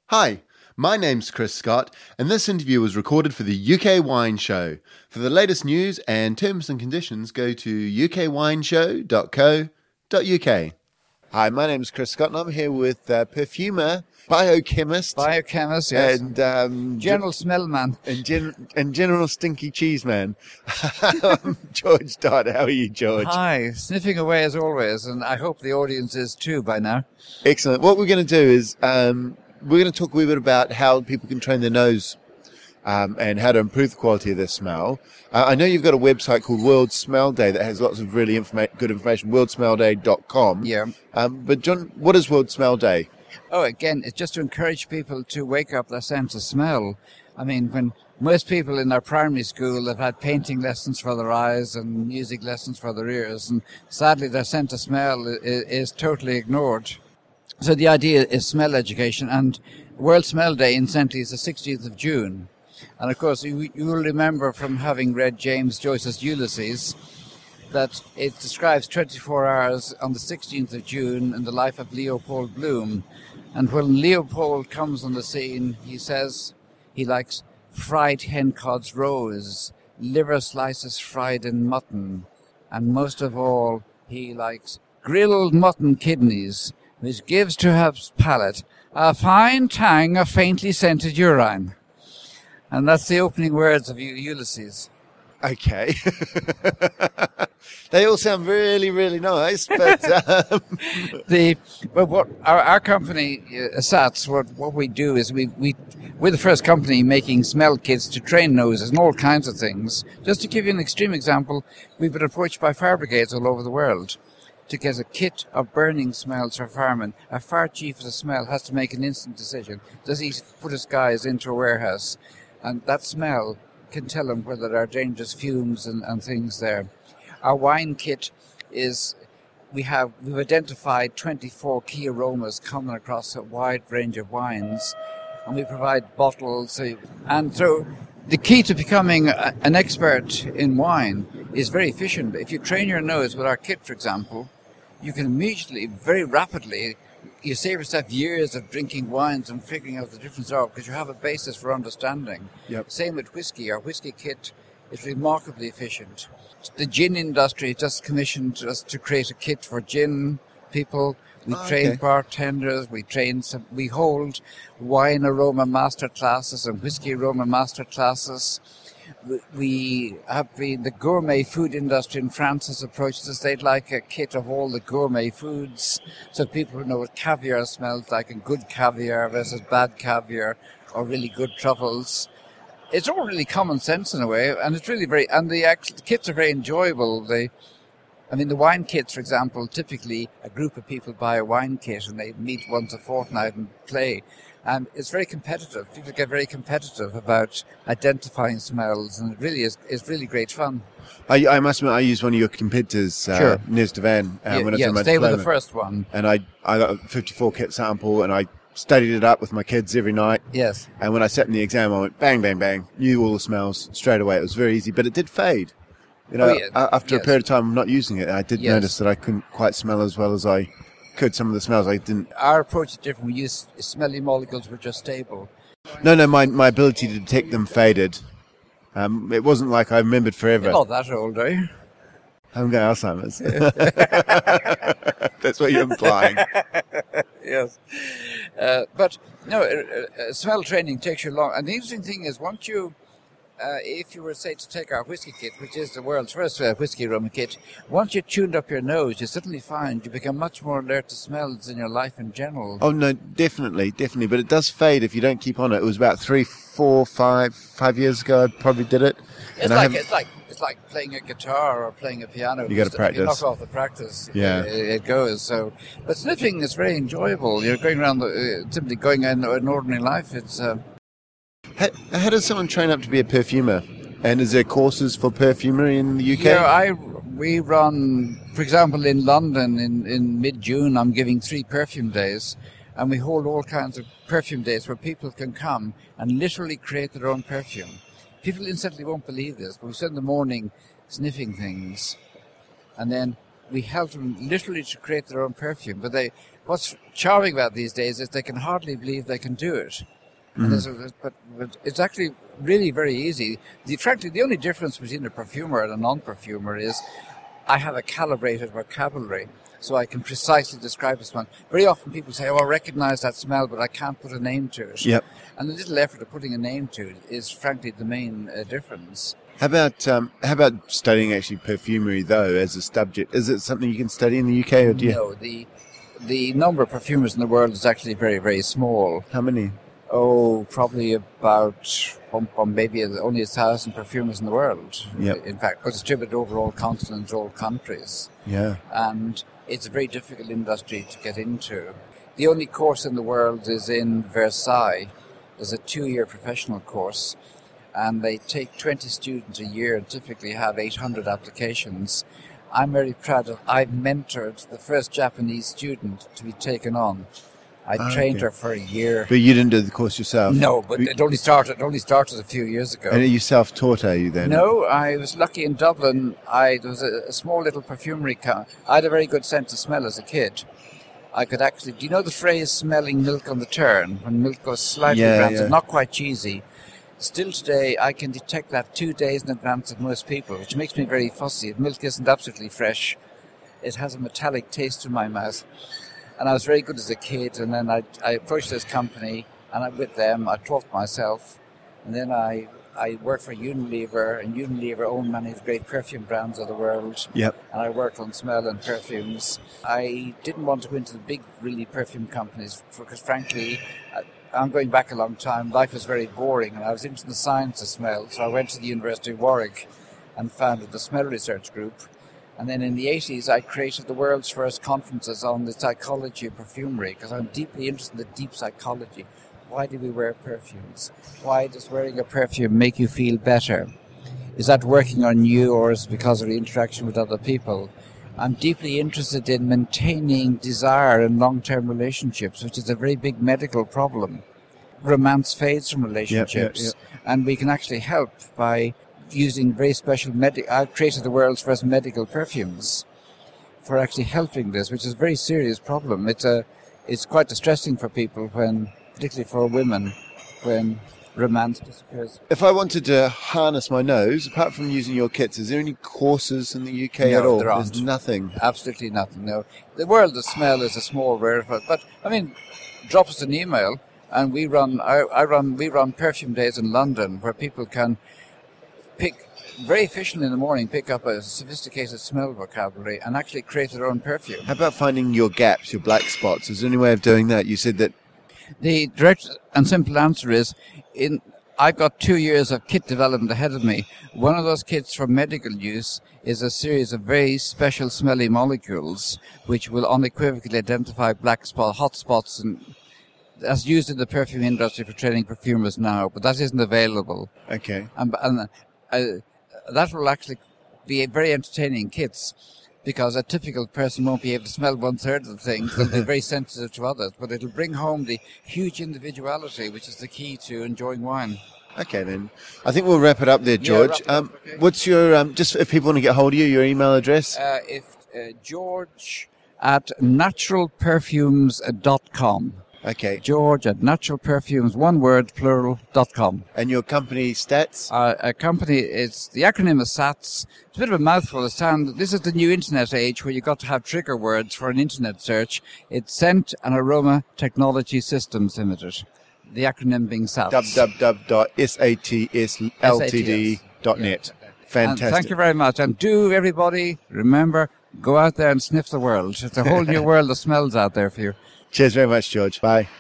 Hi, my name's Chris Scott, and this interview was recorded for the UK Wine Show. For the latest news and terms and conditions, go to ukwineshow.co.uk. Hi, my name's Chris Scott, and I'm here with perfumer, biochemist, yes, and general smellman, and general stinky cheese man. I'm George Dodd. How are you, George? Hi, sniffing away as always, and I hope the audience is too by now. Excellent. What we're going to do is we're going to talk a wee bit about how people can train their nose and how to improve the quality of their smell. I know you've got a website called World Smell Day that has lots of really good information, worldsmellday.com. Yeah. But John, what is World Smell Day? Oh, again, it's just to encourage people to wake up their sense of smell. I mean, when most people in our primary school have had painting lessons for their eyes and music lessons for their ears, and sadly their sense of smell is totally ignored. So the idea is smell education, and World Smell Day, incidentally, is the 16th of June. And of course, you will remember from having read James Joyce's Ulysses that it describes 24 hours on the 16th of June in the life of Leopold Bloom. And when Leopold comes on the scene, he says he likes fried hen cod's roes, liver slices fried in mutton, and most of all, he likes grilled mutton kidneys, which gives to his palate a fine tang of faintly scented urine. And that's the opening words of Ulysses. Okay. They all sound really, really nice, but what our company, SATS, what we do is we're the first company making smell kits to train noses and all kinds of things. Just to give you an extreme example, we've been approached by fire brigades all over the world to get a kit of burning smells for firemen. A fire chief of the smell has to make an instant decision. Does he put his guys into a warehouse? And that smell can tell him whether there are dangerous fumes and things there. Our wine kit is, we've identified 24 key aromas common across a wide range of wines, and we provide bottles. And so the key to becoming an expert in wine is very efficient. If you train your nose with our kit, for example, you can immediately, very rapidly, you save yourself years of drinking wines and figuring out the difference of, because you have a basis for understanding. Yep. Same with whiskey. Our whiskey kit is remarkably efficient. The gin industry just commissioned us to create a kit for gin people. We train bartenders, we hold wine aroma master classes and whiskey aroma master classes. The gourmet food industry in France has approached us. They'd like a kit of all the gourmet foods, so people know what caviar smells like, and good caviar versus bad caviar, or really good truffles. It's all really common sense in a way, and it's really the kits are very enjoyable. The wine kits, for example, typically a group of people buy a wine kit and they meet once a fortnight and play. And it's very competitive. People get very competitive about identifying smells, and it really is really great fun. I must admit, I used one of your competitors, sure. Nez de Van, when I was in my they diploma. were the first one. And I got a 54 kit sample, and I studied it up with my kids every night. Yes. And when I sat in the exam, I went bang, bang, bang, knew all the smells straight away. It was very easy, but it did fade. After a period of time of not using it, I did notice that I couldn't quite smell as well as I could. Some of the smells I didn't. Our approach is different. We use smelly molecules which are stable. No, my ability to detect them faded. It wasn't like I remembered forever. You're not that old, are you? I haven't got Alzheimer's. That's what you're implying. Yes. But smell training takes you long. And the interesting thing is, once you if you were, say, to take our whiskey kit, which is the world's first whiskey aroma kit, once you tuned up your nose, you suddenly find you become much more alert to smells in your life in general. Oh, no, definitely. But it does fade if you don't keep on it. It was about 3, 4, 5 years ago I probably did it. It's like playing a guitar or playing a piano. You got to practice. If you knock off the practice, yeah, it goes. So, but sniffing is very enjoyable. You're going around simply going in an ordinary life. It's. How does someone train up to be a perfumer? And is there courses for perfumery in the UK? Yeah, we run, for example, in London in mid-June, I'm giving 3 perfume days, and we hold all kinds of perfume days where people can come and literally create their own perfume. People instantly won't believe this, but we spend the morning sniffing things, and then we help them literally to create their own perfume. But what's charming about these days is they can hardly believe they can do it. And but it's actually really very easy. Frankly, the only difference between a perfumer and a non-perfumer is I have a calibrated vocabulary, so I can precisely describe a smell. Very often people say, I recognize that smell, but I can't put a name to it. Yep. And the little effort of putting a name to it is, frankly, the main difference. How about studying actually perfumery though as a subject? Is it something you can study in the UK or do you? No, the number of perfumers in the world is actually very, very small. How many? Oh, probably about maybe only 1,000 perfumers in the world. Yep. In fact, but distributed over all continents, all countries. Yeah. And it's a very difficult industry to get into. The only course in the world is in Versailles. There's a 2-year professional course, and they take 20 students a year and typically have 800 applications. I'm very proud of I've mentored the first Japanese student to be taken on. I trained her for a year. But you didn't do the course yourself? No, but it only started a few years ago. And are you self-taught, are you then? No, I was lucky in Dublin. There was a small little perfumery I had a very good sense of smell as a kid. I could actually... Do you know the phrase smelling milk on the turn? When milk goes slightly rancid, not quite cheesy. Still today, I can detect that 2 days in advance of most people, which makes me very fussy. If milk isn't absolutely fresh, it has a metallic taste in my mouth. And I was very good as a kid, and then I approached this company, and with them, I taught myself. And then I worked for Unilever, and Unilever owned many of the great perfume brands of the world. Yep. And I worked on smell and perfumes. I didn't want to go into the big, really perfume companies, because frankly, I'm going back a long time, life was very boring, and I was into the science of smell. So I went to the University of Warwick and founded the Smell Research Group. And then in the 80s, I created the world's first conferences on the psychology of perfumery, because I'm deeply interested in the deep psychology. Why do we wear perfumes? Why does wearing a perfume make you feel better? Is that working on you, or is it because of the interaction with other people? I'm deeply interested in maintaining desire in long-term relationships, which is a very big medical problem. Romance fades from relationships, and we can actually help by using very special I've created the world's first medical perfumes for actually helping this, which is a very serious problem. It's quite distressing for people particularly for women, when romance disappears. If I wanted to harness my nose, apart from using your kits, is there any courses in the UK at all? There aren't. There's nothing. Absolutely nothing, no. The world of smell is a small world, but I mean, drop us an email, and we run perfume days in London where people can very efficiently in the morning, pick up a sophisticated smell vocabulary and actually create their own perfume. How about finding your gaps, your black spots? Is there any way of doing that? You said that... The direct and simple answer is, I've got 2 years of kit development ahead of me. One of those kits for medical use is a series of very special smelly molecules which will unequivocally identify hot spots, and that's used in the perfume industry for training perfumers now, but that isn't available. Okay. And that will actually be very entertaining kits, because a typical person won't be able to smell 1/3 of the things. They'll be very sensitive to others, but it'll bring home the huge individuality, which is the key to enjoying wine. Okay, then. I think we'll wrap it up there, George. Okay. What's your, just if people want to get hold of you, your email address? George at naturalperfumes.com. Okay. George at naturalperfumes, one word, plural.com. And your company stats? Our company, the acronym is SATS. It's a bit of a mouthful. This is the new internet age where you've got to have trigger words for an internet search. It's Scent and Aroma Technology Systems Limited. The acronym being SATS. www.satsltd.net. Fantastic. And thank you very much. And do, everybody, remember, go out there and sniff the world. It's a whole new world of smells out there for you. Cheers very much, George. Bye.